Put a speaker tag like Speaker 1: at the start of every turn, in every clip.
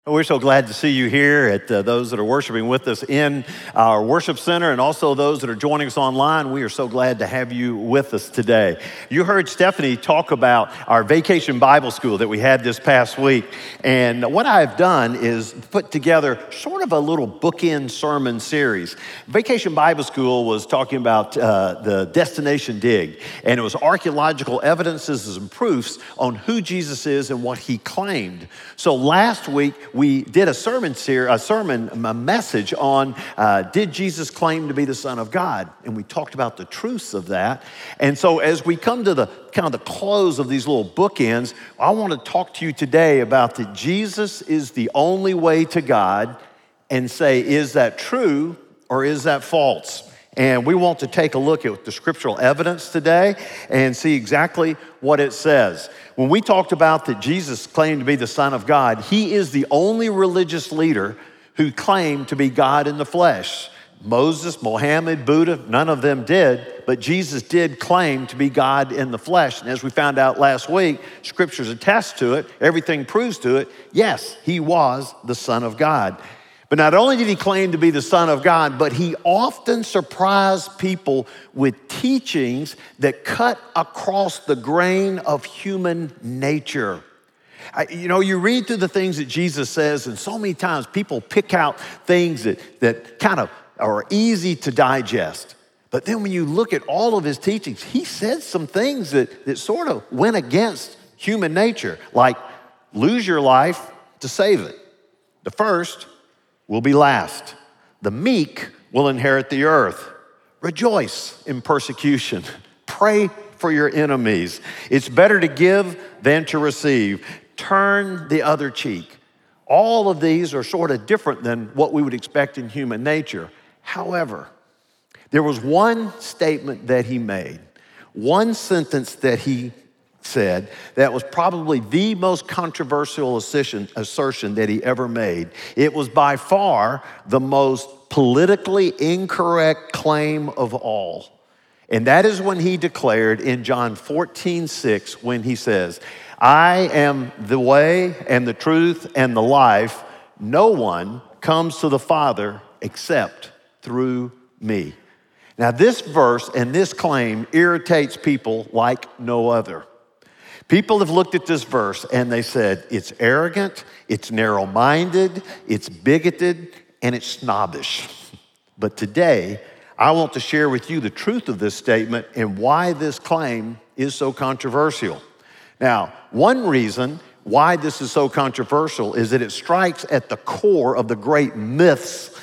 Speaker 1: We're so glad to see you here at those that are worshiping with us in our worship center and also those that are joining us online. We are so glad to have you with us today. You heard Stephanie talk about our Vacation Bible School that we had this past week. And what I've done is put together sort of a little bookend sermon series. Vacation Bible School was talking about the Destination Dig, and it was archaeological evidences and proofs on who Jesus is and what he claimed. So last week, we did a message on did Jesus claim to be the Son of God? And we talked about the truths of that. And so as we come to the kind of the close of these little bookends, I want to talk to you today about that Jesus is the only way to God, and say, is that true or is that false? And we want to take a look at the scriptural evidence today and see exactly what it says. When we talked about that Jesus claimed to be the Son of God, he is the only religious leader who claimed to be God in the flesh. Moses, Mohammed, Buddha, none of them did, but Jesus did claim to be God in the flesh. And as we found out last week, scriptures attest to it, everything proves to it, yes, he was the Son of God. But not only did he claim to be the Son of God, but he often surprised people with teachings that cut across the grain of human nature. You read through the things that Jesus says, and so many times people pick out things that kind of are easy to digest. But then when you look at all of his teachings, he said some things that sort of went against human nature, like lose your life to save it. The first will be last. The meek will inherit the earth. Rejoice in persecution. Pray for your enemies. It's better to give than to receive. Turn the other cheek. All of these are sort of different than what we would expect in human nature. However, there was one statement that he made, one sentence that he said that was probably the most controversial assertion that he ever made. It was by far the most politically incorrect claim of all. And that is when he declared in John 14:6, when he says, I am the way and the truth and the life. No one comes to the Father except through me. Now this verse and this claim irritates people like no other. People have looked at this verse and they said, it's arrogant, it's narrow-minded, it's bigoted, and it's snobbish. But today, I want to share with you the truth of this statement and why this claim is so controversial. Now, one reason why this is so controversial is that it strikes at the core of the great myths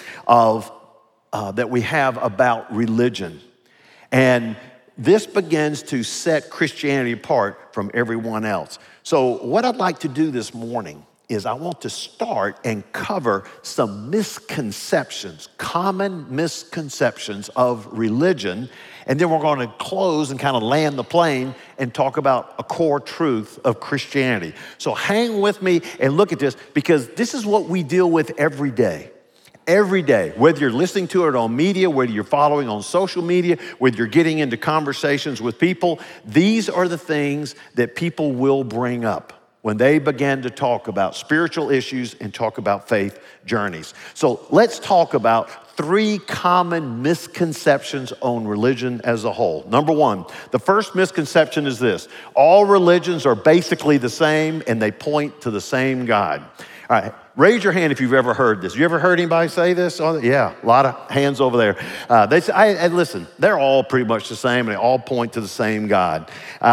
Speaker 1: that we have about religion. And this begins to set Christianity apart from everyone else. So what I'd like to do this morning is I want to start and cover some misconceptions, common misconceptions of religion, and then we're going to close and kind of land the plane and talk about a core truth of Christianity. So hang with me and look at this, because this is what we deal with every day. Every day, whether you're listening to it on media, whether you're following on social media, whether you're getting into conversations with people, these are the things that people will bring up when they begin to talk about spiritual issues and talk about faith journeys. So let's talk about 3 common misconceptions on religion as a whole. Number 1, the first misconception is this: all religions are basically the same and they point to the same God. All right, raise your hand if you've ever heard this. You ever heard anybody say this? Oh, yeah, a lot of hands over there. They say, listen, they're all pretty much the same, and they all point to the same God.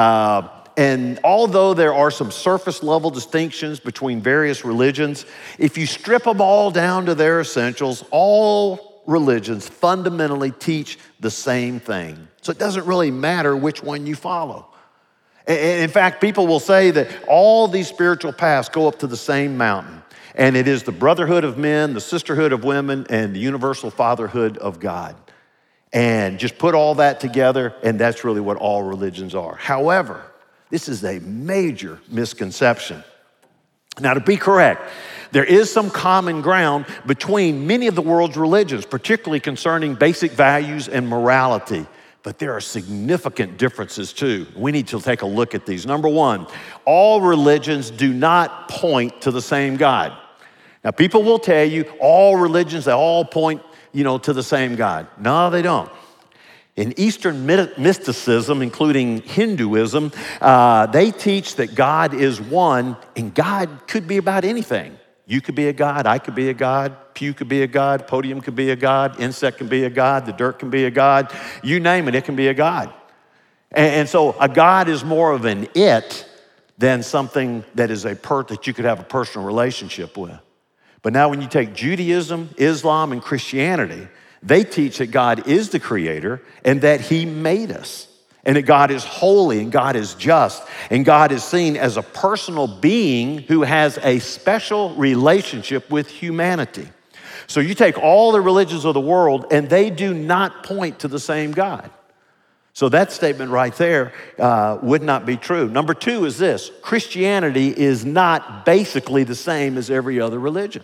Speaker 1: And although there are some surface level distinctions between various religions, if you strip them all down to their essentials, all religions fundamentally teach the same thing. So it doesn't really matter which one you follow. In fact, people will say that all these spiritual paths go up to the same mountain. And it is the brotherhood of men, the sisterhood of women, and the universal fatherhood of God. And just put all that together, and that's really what all religions are. However, this is a major misconception. Now, to be correct, there is some common ground between many of the world's religions, particularly concerning basic values and morality. But there are significant differences too. We need to take a look at these. Number 1, all religions do not point to the same God. Now, people will tell you all religions, they all point, to the same God. No, they don't. In Eastern mysticism, including Hinduism, they teach that God is one, and God could be about anything. You could be a God, I could be a God, pew could be a God, podium could be a God, insect can be a God, the dirt can be a God. You name it, it can be a God. And so a God is more of an it than something that is that you could have a personal relationship with. But now when you take Judaism, Islam, and Christianity, they teach that God is the creator and that he made us, and that God is holy and God is just, and God is seen as a personal being who has a special relationship with humanity. So you take all the religions of the world and they do not point to the same God. So that statement right there would not be true. Number two is this: Christianity is not basically the same as every other religion.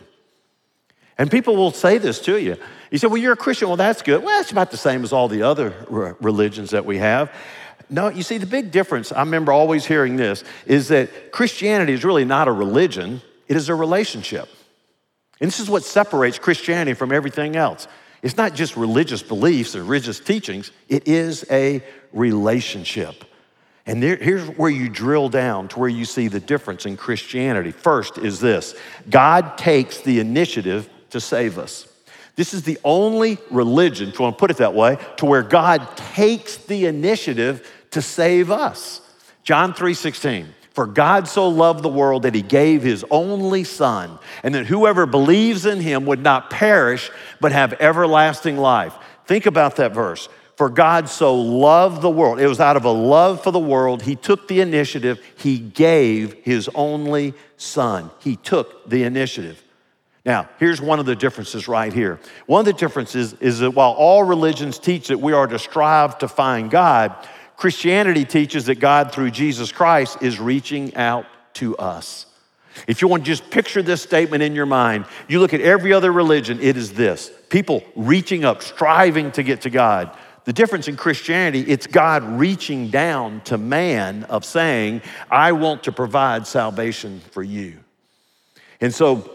Speaker 1: And people will say this to you. You say, well, you're a Christian. Well, that's good. Well, it's about the same as all the other religions that we have. No, you see, the big difference, I remember always hearing this, is that Christianity is really not a religion. It is a relationship. And this is what separates Christianity from everything else. It's not just religious beliefs or religious teachings. It is a relationship. And here's where you drill down to where you see the difference in Christianity. First is this: God takes the initiative to save us. This is the only religion, if you want to put it that way, to where God takes the initiative to save us. John 3:16, for God so loved the world that he gave his only son, and that whoever believes in him would not perish, but have everlasting life. Think about that verse. For God so loved the world. It was out of a love for the world. He took the initiative. He gave his only son. He took the initiative. Now, here's one of the differences right here. One of the differences is that while all religions teach that we are to strive to find God, Christianity teaches that God, through Jesus Christ, is reaching out to us. If you want to just picture this statement in your mind, you look at every other religion, it is this: people reaching up, striving to get to God. The difference in Christianity, it's God reaching down to man of saying, I want to provide salvation for you. And so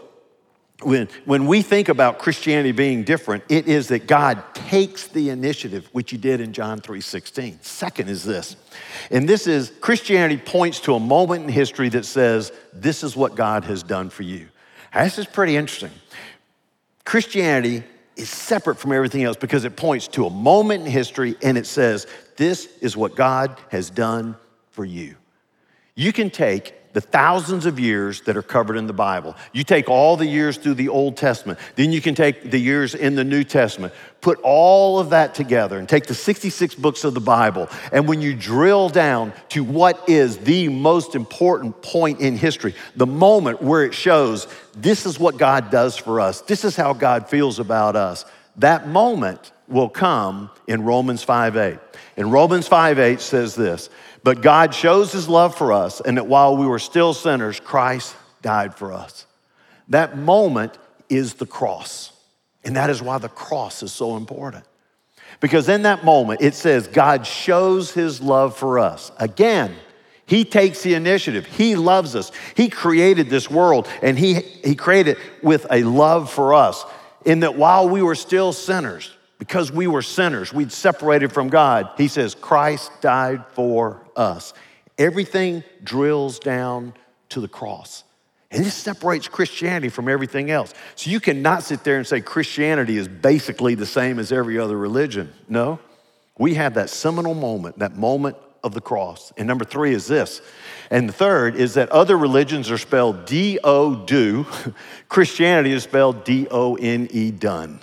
Speaker 1: when we think about Christianity being different, it is that God takes the initiative, which he did in John 3:16. Second is this, and this is Christianity points to a moment in history that says, this is what God has done for you. Now, this is pretty interesting. Christianity is separate from everything else because it points to a moment in history and it says, this is what God has done for you. You can take the thousands of years that are covered in the Bible. You take all the years through the Old Testament. Then you can take the years in the New Testament. Put all of that together and take the 66 books of the Bible. And when you drill down to what is the most important point in history, the moment where it shows this is what God does for us, this is how God feels about us, that moment will come in Romans 5:8. And Romans 5:8 says this: but God shows his love for us, and that while we were still sinners, Christ died for us. That moment is the cross. And that is why the cross is so important. Because in that moment, it says God shows his love for us. Again, he takes the initiative. He loves us. He created this world, and he created it with a love for us. In that while we were still sinners, because we were sinners, we'd separated from God, he says, Christ died for us. Everything drills down to the cross. And this separates Christianity from everything else. So you cannot sit there and say Christianity is basically the same as every other religion. No, we have that seminal moment, that moment of the cross. And number three is this. And the third is that other religions are spelled D-O, do. Christianity is spelled D-O-N-E, done.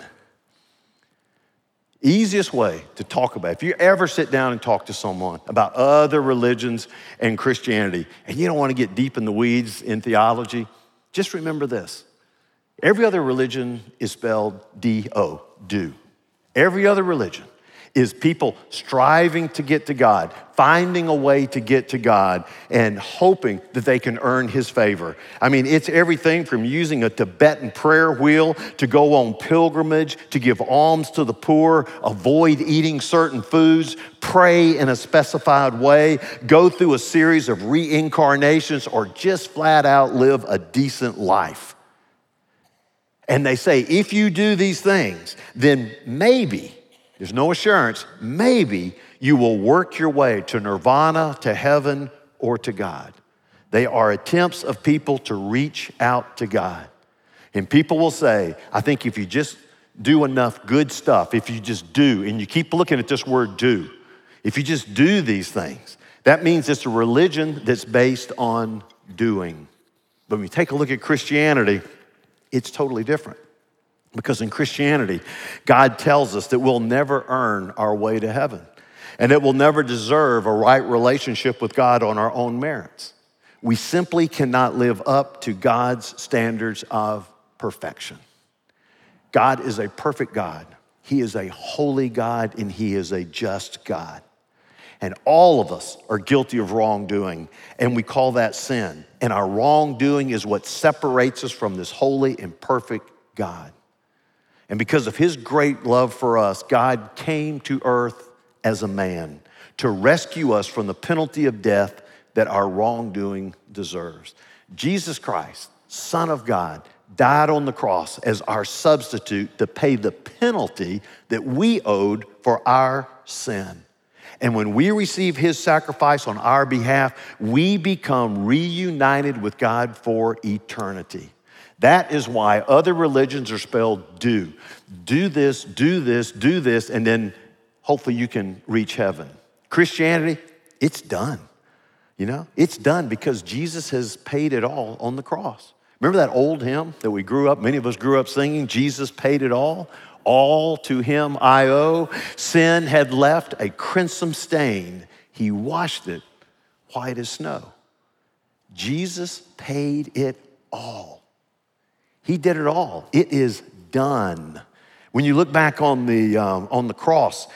Speaker 1: Easiest way to talk about, if you ever sit down and talk to someone about other religions and Christianity, and you don't want to get deep in the weeds in theology, just remember this. Every other religion is spelled D-O, do. Every other religion is people striving to get to God, finding a way to get to God, and hoping that they can earn his favor. I mean, it's everything from using a Tibetan prayer wheel to go on pilgrimage, to give alms to the poor, avoid eating certain foods, pray in a specified way, go through a series of reincarnations, or just flat out live a decent life. And they say, if you do these things, then maybe, there's no assurance, maybe you will work your way to nirvana, to heaven, or to God. They are attempts of people to reach out to God. And people will say, I think if you just do enough good stuff, if you just do, and you keep looking at this word do, if you just do these things, that means it's a religion that's based on doing. But when you take a look at Christianity, it's totally different. Because in Christianity, God tells us that we'll never earn our way to heaven, and that we'll never deserve a right relationship with God on our own merits. We simply cannot live up to God's standards of perfection. God is a perfect God. He is a holy God, and he is a just God. And all of us are guilty of wrongdoing, and we call that sin. And our wrongdoing is what separates us from this holy and perfect God. And because of his great love for us, God came to earth as a man to rescue us from the penalty of death that our wrongdoing deserves. Jesus Christ, Son of God, died on the cross as our substitute to pay the penalty that we owed for our sin. And when we receive his sacrifice on our behalf, we become reunited with God for eternity. That is why other religions are spelled do. Do this, do this, do this, and then hopefully you can reach heaven. Christianity, it's done. You know, it's done because Jesus has paid it all on the cross. Remember that old hymn that many of us grew up singing, Jesus paid it all? All to him I owe. Sin had left a crimson stain. He washed it white as snow. Jesus paid it all. He did it all. It is done. When you look back on the cross,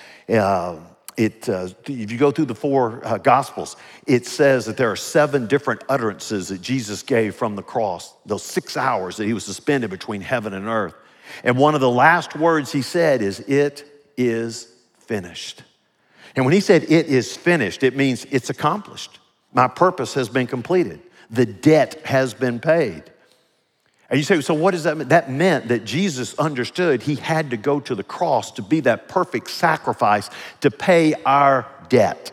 Speaker 1: if you go through the four Gospels, it says that there are 7 different utterances that Jesus gave from the cross, those 6 hours that he was suspended between heaven and earth. And one of the last words he said is, "It is finished." And when he said, "It is finished," it means it's accomplished. My purpose has been completed. The debt has been paid. And you say, so what does that mean? That meant that Jesus understood he had to go to the cross to be that perfect sacrifice to pay our debt.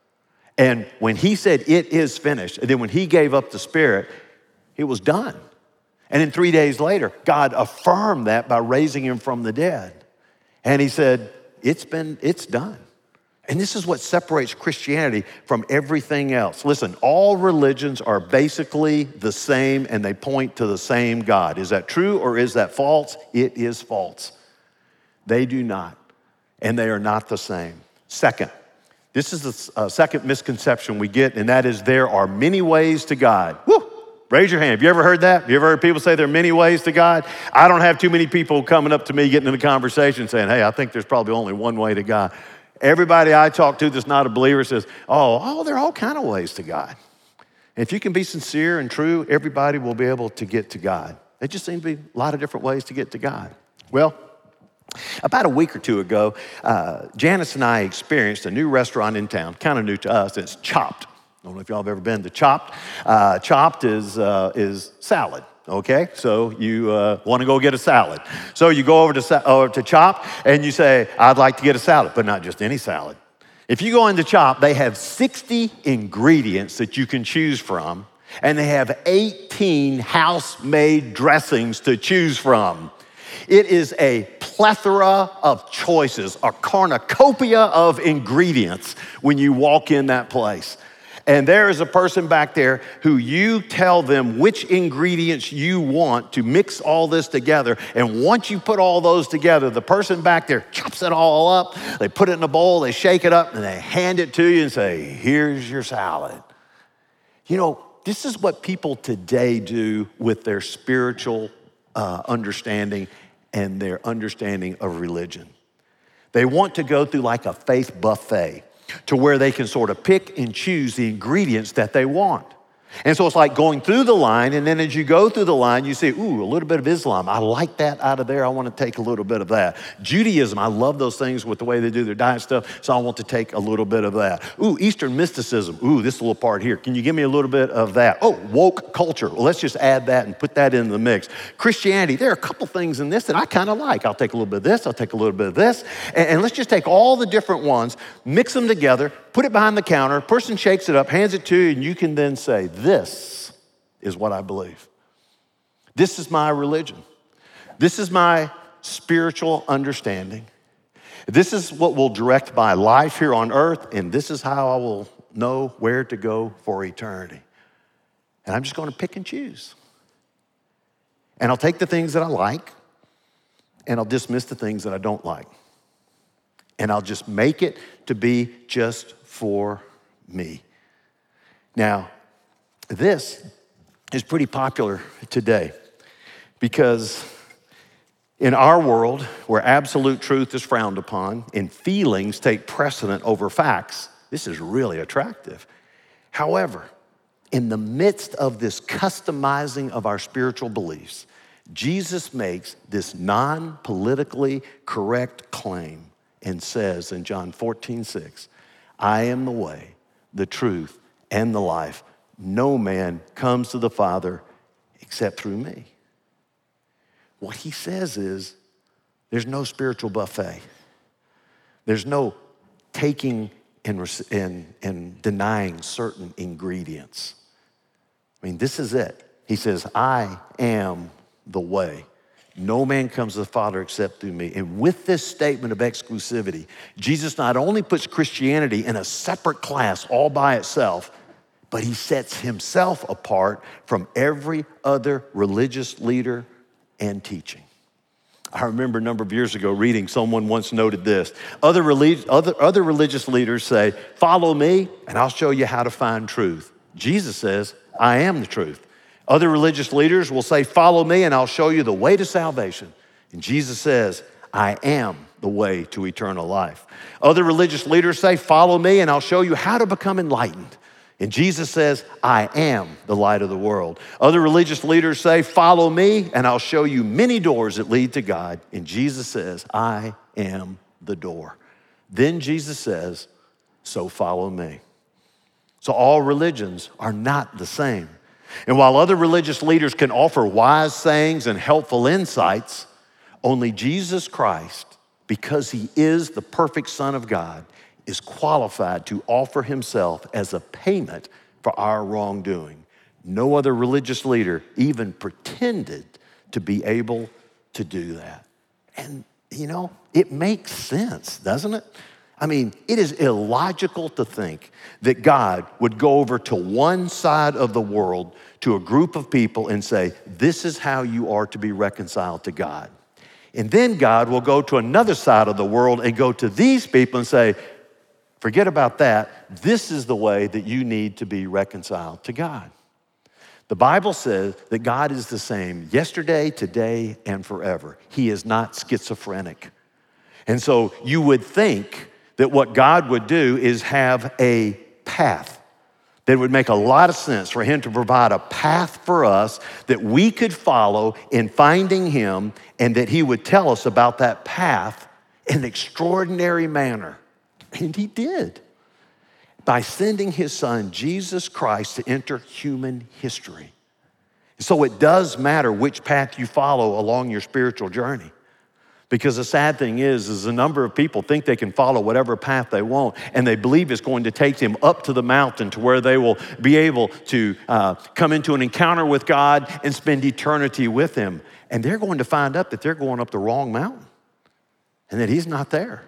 Speaker 1: And when he said, "It is finished," and then when he gave up the Spirit, it was done. And then 3 days later, God affirmed that by raising him from the dead. And he said, it's done. And this is what separates Christianity from everything else. Listen, all religions are basically the same and they point to the same God. Is that true or is that false? It is false. They do not, and they are not the same. Second, this is the second misconception we get, and that is there are many ways to God. Woo! Raise your hand. Have you ever heard that? Have you ever heard people say there are many ways to God? I don't have too many people coming up to me getting in a conversation saying, hey, I think there's probably only one way to God. Everybody I talk to that's not a believer says, oh, there are all kind of ways to God. And if you can be sincere and true, everybody will be able to get to God. There just seems to be a lot of different ways to get to God. Well, about a week or two ago, Janice and I experienced a new restaurant in town, kind of new to us. It's Chopped. I don't know if y'all have ever been to Chopped. Chopped is salad. Okay, so you want to go get a salad. So you go over to Chopped and you say, I'd like to get a salad, but not just any salad. If you go into Chopped, they have 60 ingredients that you can choose from, and they have 18 house-made dressings to choose from. It is a plethora of choices, a cornucopia of ingredients when you walk in that place. And there is a person back there who you tell them which ingredients you want to mix all this together. And once you put all those together, the person back there chops it all up. They put it in a bowl, they shake it up, and they hand it to you and say, here's your salad. You know, this is what people today do with their spiritual understanding and their understanding of religion. They want to go through like a faith buffet, to where they can sort of pick and choose the ingredients that they want. And so it's like going through the line, and then as you go through the line, you see, ooh, a little bit of Islam. I like that out of there. I want to take a little bit of that. Judaism, I love those things with the way they do their diet stuff, so I want to take a little bit of that. Ooh, Eastern mysticism. Ooh, this little part here. Can you give me a little bit of that? Oh, woke culture. Well, let's just add that and put that in the mix. Christianity, there are a couple things in this that I kind of like. I'll take a little bit of this. I'll take a little bit of this. And let's just take all the different ones, mix them together, put it behind the counter, person shakes it up, hands it to you, and you can then say, this is what I believe. This is my religion. This is my spiritual understanding. This is what will direct my life here on earth, and this is how I will know where to go for eternity. And I'm just going to pick and choose. And I'll take the things that I like, and I'll dismiss the things that I don't like. And I'll just make it to be just for me. Now, this is pretty popular today because in our world where absolute truth is frowned upon and feelings take precedent over facts, this is really attractive. However, in the midst of this customizing of our spiritual beliefs, Jesus makes this non-politically correct claim and says in John 14:6, I am the way, the truth, and the life. No man comes to the Father except through me. What he says is there's no spiritual buffet. There's no taking and denying certain ingredients. I mean, this is it. He says, I am the way. No man comes to the Father except through me. And with this statement of exclusivity, Jesus not only puts Christianity in a separate class all by itself, but he sets himself apart from every other religious leader and teaching. I remember a number of years ago reading, someone once noted this. Other religious leaders say, follow me and I'll show you how to find truth. Jesus says, I am the truth. Other religious leaders will say, follow me and I'll show you the way to salvation. And Jesus says, I am the way to eternal life. Other religious leaders say, follow me and I'll show you how to become enlightened. And Jesus says, I am the light of the world. Other religious leaders say, follow me and I'll show you many doors that lead to God. And Jesus says, I am the door. Then Jesus says, so follow me. So all religions are not the same. And while other religious leaders can offer wise sayings and helpful insights, only Jesus Christ, because he is the perfect Son of God, is qualified to offer himself as a payment for our wrongdoing. No other religious leader even pretended to be able to do that. And, you know, it makes sense, doesn't it? I mean, it is illogical to think that God would go over to one side of the world to a group of people and say, this is how you are to be reconciled to God. And then God will go to another side of the world and go to these people and say, forget about that. This is the way that you need to be reconciled to God. The Bible says that God is the same yesterday, today, and forever. He is not schizophrenic. And so you would think that what God would do is have a path that would make a lot of sense for him to provide a path for us that we could follow in finding him, and that he would tell us about that path in an extraordinary manner. And he did, by sending his son, Jesus Christ, to enter human history. So it does matter which path you follow along your spiritual journey. Because the sad thing is a number of people think they can follow whatever path they want, and they believe it's going to take them up to the mountain to where they will be able to come into an encounter with God and spend eternity with him. And they're going to find out that they're going up the wrong mountain and that he's not there.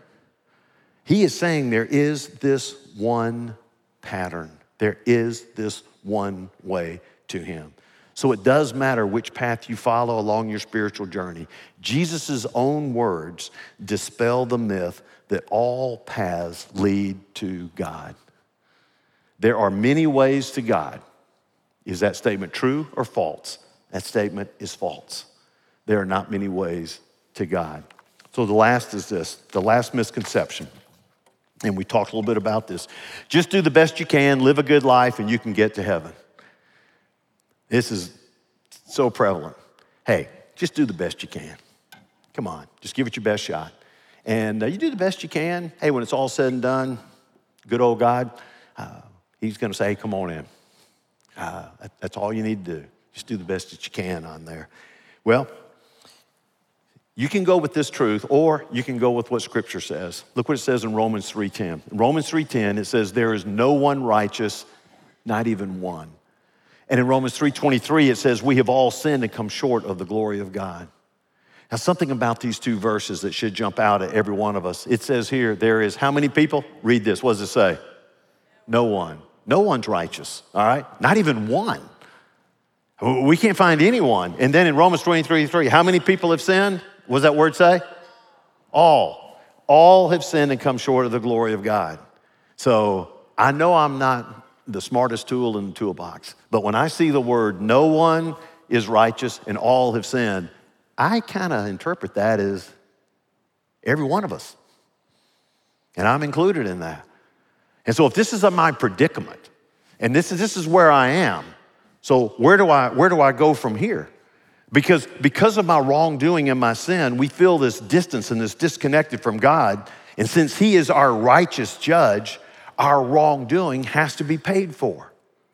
Speaker 1: He is saying there is this one pattern. There is this one way to him. So it does matter which path you follow along your spiritual journey. Jesus' own words dispel the myth that all paths lead to God. There are many ways to God. Is that statement true or false? That statement is false. There are not many ways to God. So the last is this, the last misconception. And we talked a little bit about this. Just do the best you can, live a good life, and you can get to heaven. This is so prevalent. Hey, just do the best you can. Come on, just give it your best shot. And you do the best you can. Hey, when it's all said and done, good old God, he's going to say, hey, come on in. That's all you need to do. Just do the best that you can on there. Well, you can go with this truth, or you can go with what Scripture says. Look what it says in Romans 3:10. In Romans 3:10, it says, there is no one righteous, not even one. And in Romans 3:23, it says, we have all sinned and come short of the glory of God. Now, something about these two verses that should jump out at every one of us. It says here, there is how many people? Read this. What does it say? No one. No one's righteous, all right? Not even one. We can't find anyone. And then in Romans 23:3, how many people have sinned? What does that word say? All. All have sinned and come short of the glory of God. So I know I'm not the smartest tool in the toolbox, but when I see the word no one is righteous and all have sinned, I kind of interpret that as every one of us. And I'm included in that. And so if this is my predicament, and this is where I am, so where do I go from here? Because of my wrongdoing and my sin, we feel this distance and this disconnected from God. And since he is our righteous judge, our wrongdoing has to be paid for.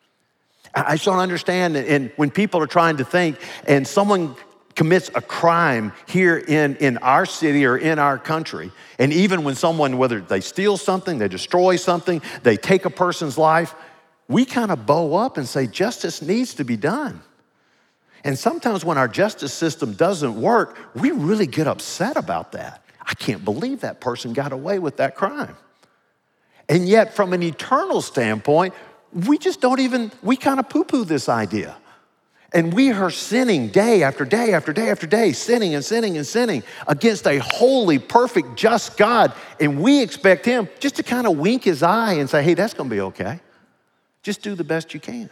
Speaker 1: I just don't understand. And when people are trying to think, and someone commits a crime here in our city or in our country, and even when someone, whether they steal something, they destroy something, they take a person's life, we kind of bow up and say justice needs to be done. And sometimes when our justice system doesn't work, we really get upset about that. I can't believe that person got away with that crime. And yet from an eternal standpoint, we kind of poo-poo this idea. And we are sinning day after day after day after day, sinning and sinning and sinning against a holy, perfect, just God. And we expect him just to kind of wink his eye and say, hey, that's going to be okay. Just do the best you can.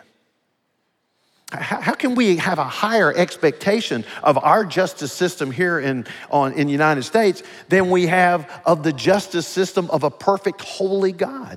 Speaker 1: How can we have a higher expectation of our justice system here in the United States than we have of the justice system of a perfect, holy God?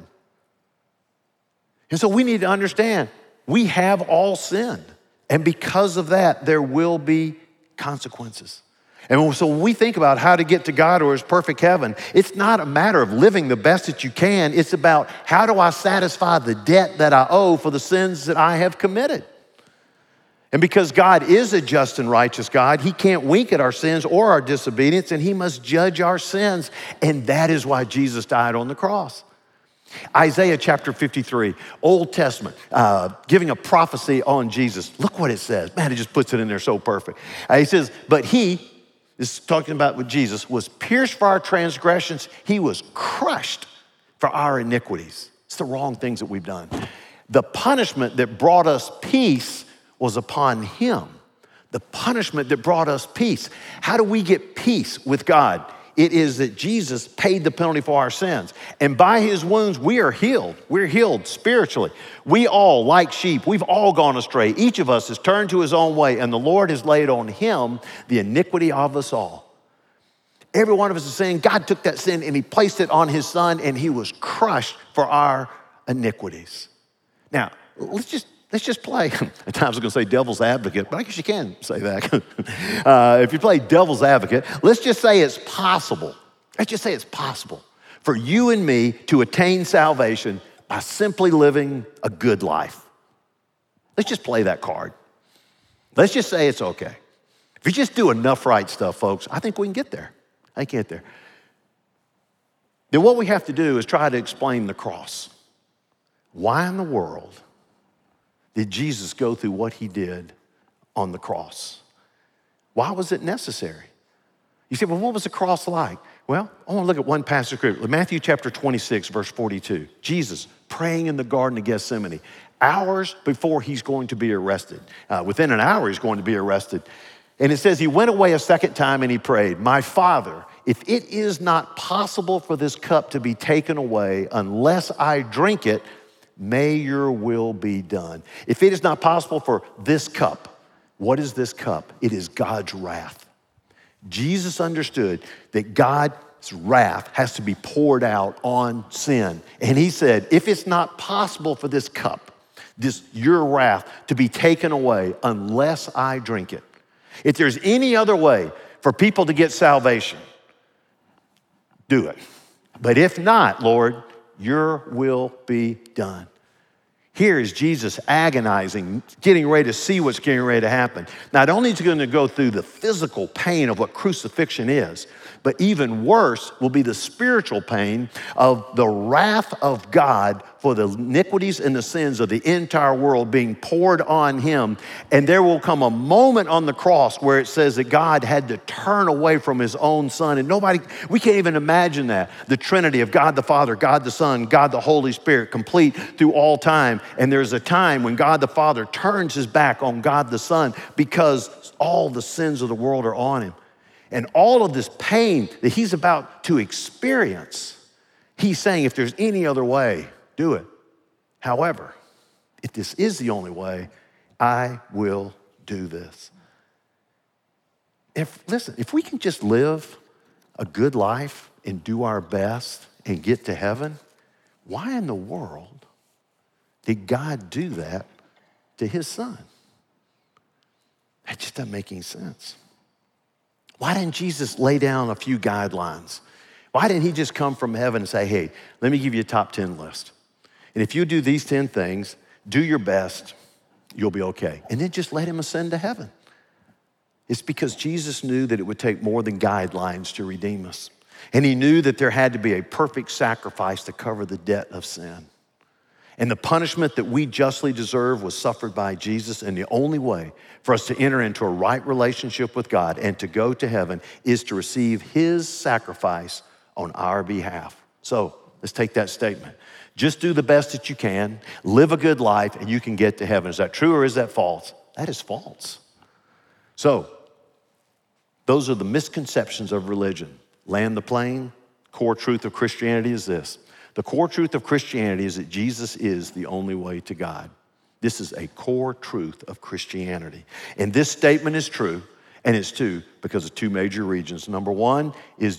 Speaker 1: And so we need to understand we have all sinned. And because of that, there will be consequences. And so when we think about how to get to God or his perfect heaven, it's not a matter of living the best that you can. It's about how do I satisfy the debt that I owe for the sins that I have committed. And because God is a just and righteous God, he can't wink at our sins or our disobedience, and he must judge our sins. And that is why Jesus died on the cross. Isaiah chapter 53, Old Testament, giving a prophecy on Jesus. Look what it says. Man, it just puts it in there so perfect. He says, but he, this is talking about with Jesus, was pierced for our transgressions. He was crushed for our iniquities. It's the wrong things that we've done. The punishment that brought us peace was upon him. The punishment that brought us peace. How do we get peace with God? It is that Jesus paid the penalty for our sins. And by his wounds, we are healed. We're healed spiritually. We all, like sheep, we've all gone astray. Each of us has turned to his own way, and the Lord has laid on him the iniquity of us all. Every one of us is saying God took that sin and he placed it on his son, and he was crushed for our iniquities. Now, let's just play, at times I was going to say devil's advocate, but I guess you can say that. If you play devil's advocate, let's just say it's possible. Let's just say it's possible for you and me to attain salvation by simply living a good life. Let's just play that card. Let's just say it's okay. If you just do enough right stuff, folks, I think we can get there. Then what we have to do is try to explain the cross. Why in the world did Jesus go through what he did on the cross? Why was it necessary? You say, well, what was the cross like? Well, I want to look at one passage of scripture. Matthew chapter 26, verse 42. Jesus praying in the Garden of Gethsemane, hours before he's going to be arrested. Within an hour, he's going to be arrested. And it says he went away a second time and he prayed, my Father, if it is not possible for this cup to be taken away unless I drink it, may your will be done. If it is not possible for this cup, what is this cup? It is God's wrath. Jesus understood that God's wrath has to be poured out on sin. And he said, if it's not possible for this cup your wrath to be taken away unless I drink it. If there's any other way for people to get salvation, do it. But if not, Lord, your will be done. Here is Jesus agonizing, getting ready to see what's getting ready to happen. Not only is he going to go through the physical pain of what crucifixion is, but even worse will be the spiritual pain of the wrath of God for the iniquities and the sins of the entire world being poured on him. And there will come a moment on the cross where it says that God had to turn away from his own son. And we can't even imagine that. The Trinity of God the Father, God the Son, God the Holy Spirit, complete through all time. And there's a time when God the Father turns his back on God the Son because all the sins of the world are on him. And all of this pain that he's about to experience, he's saying, if there's any other way, do it. However, if this is the only way, I will do this. If we can just live a good life and do our best and get to heaven, why in the world did God do that to his son? That just doesn't make any sense. Why didn't Jesus lay down a few guidelines? Why didn't he just come from heaven and say, hey, let me give you a top 10 list. And if you do these 10 things, do your best, you'll be okay. And then just let him ascend to heaven. It's because Jesus knew that it would take more than guidelines to redeem us. And he knew that there had to be a perfect sacrifice to cover the debt of sin. And the punishment that we justly deserve was suffered by Jesus. And the only way for us to enter into a right relationship with God and to go to heaven is to receive his sacrifice on our behalf. So let's take that statement. Just do the best that you can, live a good life, and you can get to heaven. Is that true or is that false? That is false. So those are the misconceptions of religion. Land the plane. Core truth of Christianity is this. The core truth of Christianity is that Jesus is the only way to God. This is a core truth of Christianity. And this statement is true, and it's true because of two major reasons. Number one is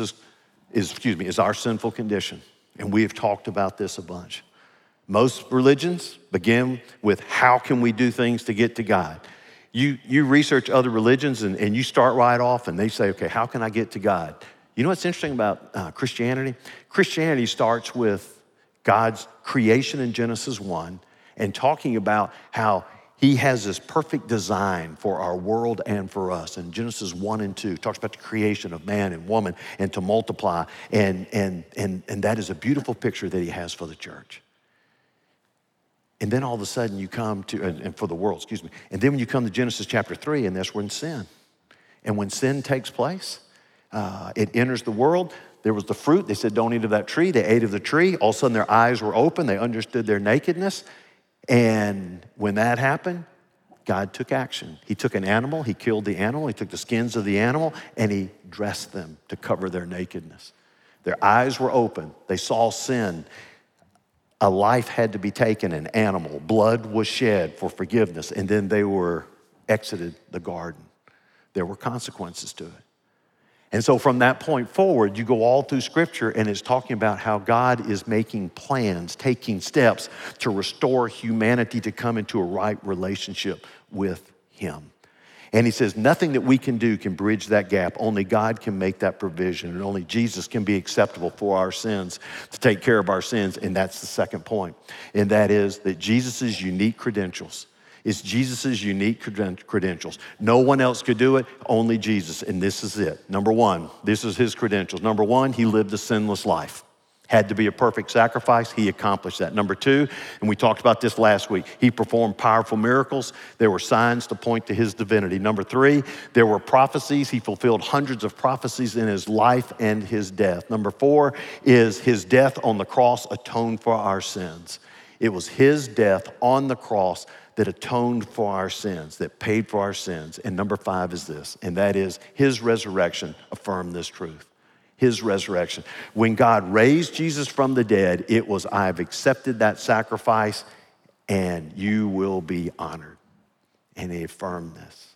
Speaker 1: is our sinful condition. And we have talked about this a bunch. Most religions begin with how can we do things to get to God? You research other religions and you start right off and they say, okay, how can I get to God? You know what's interesting about Christianity? Christianity starts with God's creation in Genesis 1 and talking about how he has this perfect design for our world and for us. In Genesis 1 and 2, talks about the creation of man and woman and to multiply. And that is a beautiful picture that he has for the church. And then all of a sudden you come to, and for the world, excuse me. And then when you come to Genesis chapter 3, and that's when sin. And when sin takes place, it enters the world. There was the fruit. They said, don't eat of that tree. They ate of the tree. All of a sudden their eyes were open. They understood their nakedness. And when that happened, God took action. He took an animal. He killed the animal. He took the skins of the animal and he dressed them to cover their nakedness. Their eyes were open. They saw sin. A life had to be taken, an animal. Blood was shed for forgiveness. And then they were exited the garden. There were consequences to it. And so from that point forward, you go all through Scripture and it's talking about how God is making plans, taking steps to restore humanity to come into a right relationship with him. And he says nothing that we can do can bridge that gap. Only God can make that provision, and only Jesus can be acceptable for our sins, to take care of our sins. And that's the second point. And that is that Jesus' unique credentials. It's Jesus' unique credentials. No one else could do it, only Jesus, and this is it. Number one, this is his credentials. Number one, he lived a sinless life. Had to be a perfect sacrifice, he accomplished that. Number two, and we talked about this last week, he performed powerful miracles. There were signs to point to his divinity. Number three, there were prophecies. He fulfilled hundreds of prophecies in his life and his death. Number four is his death on the cross atoned for our sins. It was his death on the cross that atoned for our sins, that paid for our sins. And number five is this, and that is his resurrection affirmed this truth. His resurrection. When God raised Jesus from the dead, it was, I've accepted that sacrifice and you will be honored. And he affirmed this.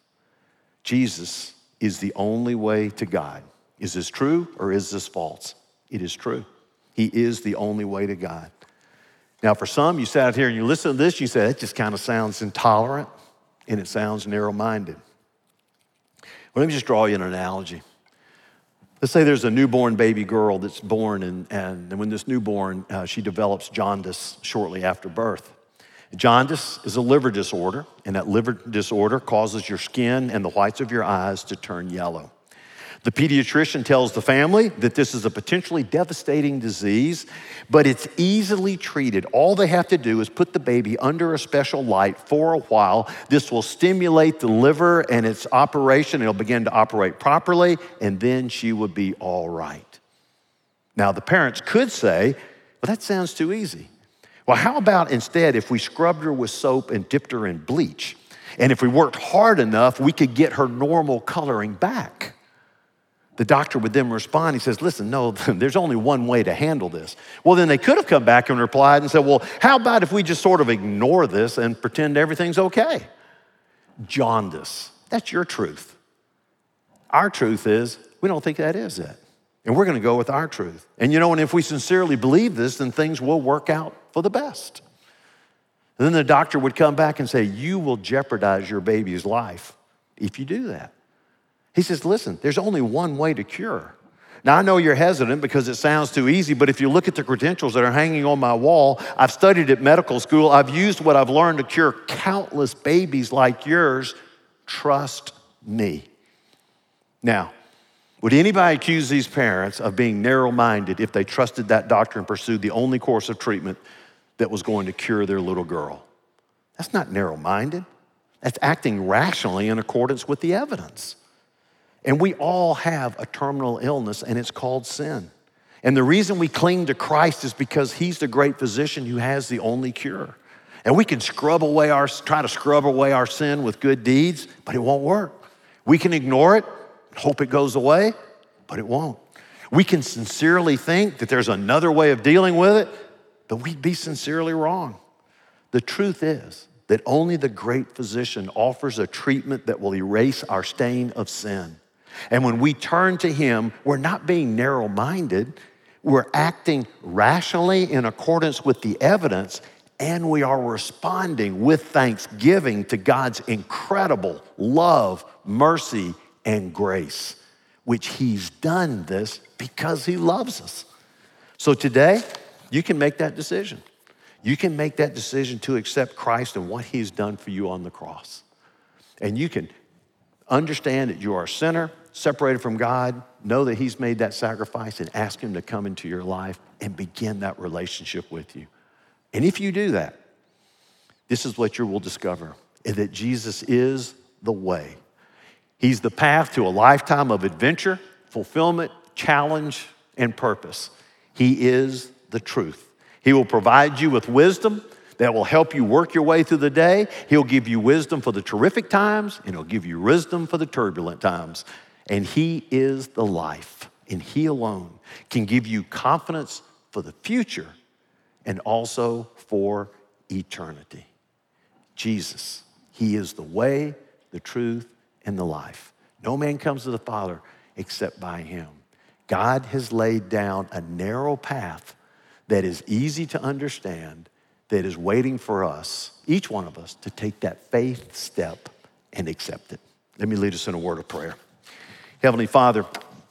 Speaker 1: Jesus is the only way to God. Is this true or is this false? It is true. He is the only way to God. Now, for some, you sat out here and you listen to this, you say, that just kind of sounds intolerant and it sounds narrow-minded. Well, let me just draw you an analogy. Let's say there's a newborn baby girl that's born, and when this newborn, she develops jaundice shortly after birth. Jaundice is a liver disorder, and that liver disorder causes your skin and the whites of your eyes to turn yellow. The pediatrician tells the family that this is a potentially devastating disease, but it's easily treated. All they have to do is put the baby under a special light for a while. This will stimulate the liver and its operation. It'll begin to operate properly, and then she will be all right. Now, the parents could say, well, that sounds too easy. Well, how about instead if we scrubbed her with soap and dipped her in bleach? And if we worked hard enough, we could get her normal coloring back. The doctor would then respond. He says, listen, no, there's only one way to handle this. Well, then they could have come back and replied and said, well, how about if we just sort of ignore this and pretend everything's okay? Jaundice, that's your truth. Our truth is, we don't think that is it. And we're going to go with our truth. And and if we sincerely believe this, then things will work out for the best. And then the doctor would come back and say, you will jeopardize your baby's life if you do that. He says, listen, there's only one way to cure. Now, I know you're hesitant because it sounds too easy, but if you look at the credentials that are hanging on my wall, I've studied at medical school. I've used what I've learned to cure countless babies like yours. Trust me. Now, would anybody accuse these parents of being narrow-minded if they trusted that doctor and pursued the only course of treatment that was going to cure their little girl? That's not narrow-minded. That's acting rationally in accordance with the evidence. And we all have a terminal illness, and it's called sin. And the reason we cling to Christ is because he's the great physician who has the only cure. And we can try to scrub away our sin with good deeds, but it won't work. We can ignore it, hope it goes away, but it won't. We can sincerely think that there's another way of dealing with it, but we'd be sincerely wrong. The truth is that only the great physician offers a treatment that will erase our stain of sin. And when we turn to him, we're not being narrow-minded, we're acting rationally in accordance with the evidence, and we are responding with thanksgiving to God's incredible love, mercy, and grace, which he's done this because he loves us. So today, you can make that decision. You can make that decision to accept Christ and what he's done for you on the cross. And you can understand that you are a sinner, separated from God, know that he's made that sacrifice, and ask him to come into your life and begin that relationship with you. And if you do that, this is what you will discover, that Jesus is the way. He's the path to a lifetime of adventure, fulfillment, challenge, and purpose. He is the truth. He will provide you with wisdom that will help you work your way through the day. He'll give you wisdom for the terrific times, and he'll give you wisdom for the turbulent times. And he is the life, and he alone can give you confidence for the future and also for eternity. Jesus, he is the way, the truth, and the life. No man comes to the Father except by him. God has laid down a narrow path that is easy to understand, that is waiting for us, each one of us, to take that faith step and accept it. Let me lead us in a word of prayer. Heavenly Father,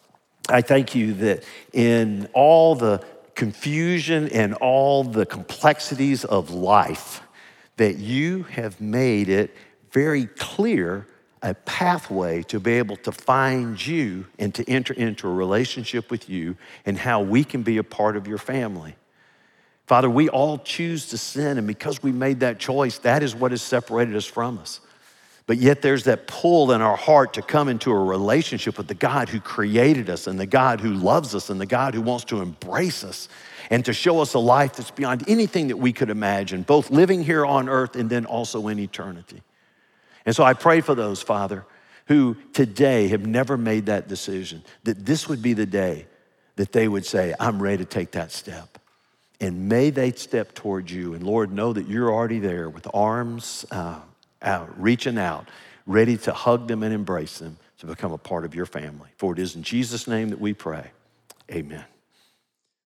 Speaker 1: I thank you that in all the confusion and all the complexities of life, that you have made it very clear a pathway to be able to find you and to enter into a relationship with you and how we can be a part of your family. Father, we all choose to sin, and because we made that choice, that is what has separated us from us. But yet there's that pull in our heart to come into a relationship with the God who created us and the God who loves us and the God who wants to embrace us and to show us a life that's beyond anything that we could imagine, both living here on earth and then also in eternity. And so I pray for those, Father, who today have never made that decision, that this would be the day that they would say, I'm ready to take that step. And may they step towards you. And Lord, know that you're already there with arms reaching out, ready to hug them and embrace them to become a part of your family. For it is in Jesus' name that we pray. Amen.